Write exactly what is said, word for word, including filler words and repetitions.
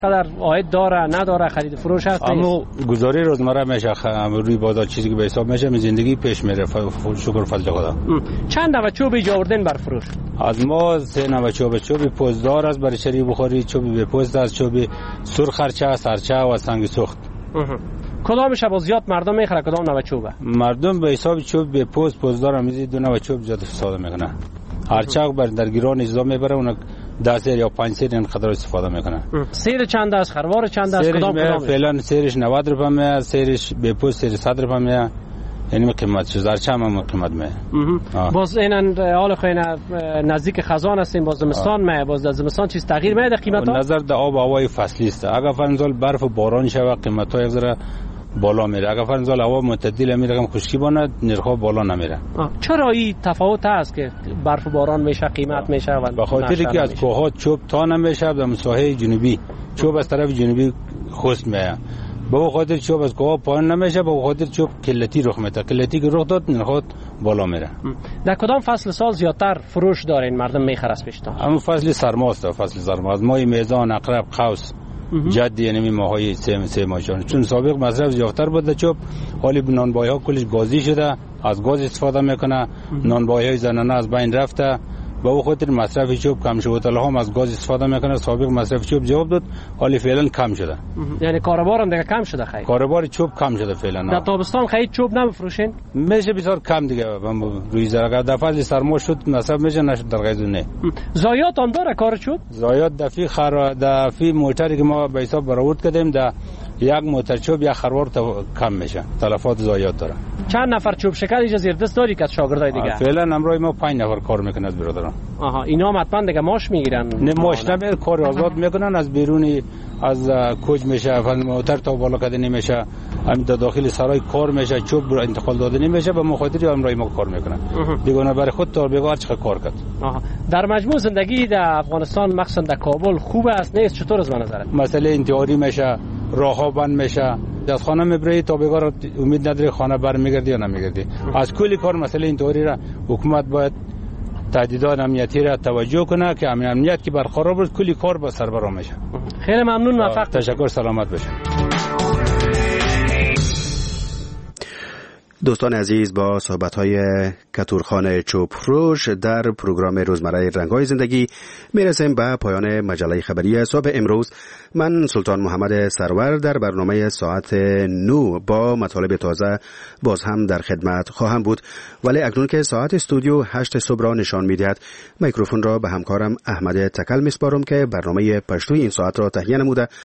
قدر عاید داره نداره خرید فروش هست؟ اما گزاری روزمره میشه روی بازار چیزی که به حساب میشه می زندگی پیش میره. شکر فضل خدا. چند نوع چوب ایجا آوردین بر فروش؟ از ما سه نوع چوب، چوب پوزدار است برای شری بخاری، چوب به پوست است، چوب سرخ خرچه، سرچه و سنگ سوخت. کدامش با زیاد مردم میخره؟ کدام نوع چوبه؟ مردم به حساب چوب به پوست پوزدار هم دو نوع چوب زیاد استفاده میکنه. هر چاق بر در گیران اجزا میبره اون ده سیر یا پنج سیر این قدر استفاده میکنه. سیر چند است؟ خروار چند است؟ کدام کدام؟ فعلا سیرش نود روپیه میه، سیرش به پوست سیر صد روپیه میه. یعنی قیمتش زرچه هم قیمت میه. باز این حال خوینه نزدیک خزان هستیم، باز زمستان میه، باز در زمستان چیز تغییر میه در قیمت ها؟ نظر در آب و هوای فصلی است. اگر فرض برف و باران شوه قیمت ها یک بالا میره. اگر فرض هوا معتدل میره کم خشکی بانه نرخ بالا نمیره. چرا این تفاوت هست که برف و باران میشه قیمت میشه؟ و به خاطری که از کوه ها چوب تا نمیشه در ساحل جنوبی چوب از طرف جنوبی خشک میه. به خاطر چوب از کوه پایین نمیشه، به خاطر چوب کلتی رخ میده. کلتی که رخ داد نرخ بالا میره. در کدام فصل سال زیادتر فروش دارین مردم میخره از پیشتان؟ همون فصل سرماست. فصل سرما از ماه میزان، عقرب، قوس، جد، یعنی ماهای سه سه ماهشان. چون سابق مصرف زیادتر بود چوب، حالی نانبای ها کلش گازی شده، از گاز استفاده میکنه. نانبای های زنانه از بین رفته، به او خاطر مصرف چوب کم شده. هتل ها هم از گاز استفاده میکنه. سابق مصرف چوب جواب داد، حالی فعلا کم شده. یعنی کاروبار هم دیگه کم شده خیلی. کاروبار چوب کم شده فعلا. در تابستان خیلی چوب نمیفروشین؟ میشه بسیار کم دیگه. روی زرگا در فصل سرما شد مصرف میشه، نشد در غیزو نه. زایات هم داره کار چوب؟ زایات دفی خر دفی موتری که ما به حساب برآورد کردیم در یک موتر چوب یک خروار کم میشه. تلفات زایات داره. چند نفر چوب شکل اینجا زیر دست داری که از شاگردای دیگه؟ فعلا امروز ما پنج نفر کار میکنن از برادران. آها، اینا حتما دیگه ماش میگیرن؟ نه ماش نمیگیرن، کار آزاد میکنن. از بیرونی از کوچ میشه، فن موتر تا بالا کده نمیشه، همین در داخل سرای کار میشه، چوب انتقال داده نمیشه. به مخاطر امروز ما کار میکنن. دیگه برای خود تا بگار چه کار کرد. آها، در مجموع زندگی در افغانستان مخصوصا در کابل خوب است نیست؟ چطور از من نظرت؟ مسئله انتحاری میشه، راه ها بند میشه، از خانه میبری تا بگار امید نداری خانه برمیگردی یا نمیگردی. از کلی کار مسئله انتحاری را حکومت باید تهدیدات امنیتی را توجه کنه که امن امنیت که برقرار بود کلی کار با سر برآ میشه. خیلی ممنون، موفق. تشکر، سلامت باشید. دوستان عزیز، با صحبت‌های کتورخان چوبفروش در پروگرام روزمره رنگ‌های زندگی میرسیم به پایان مجله خبری صبح امروز. من سلطان محمد سرور در برنامه ساعت نه با مطالب تازه باز هم در خدمت خواهم بود، ولی اکنون که ساعت استودیو هشت صبح را نشان می‌دهد، میکروفون را به همکارم احمد تکل میسپارم که برنامه پشتوی این ساعت را تهیه نموده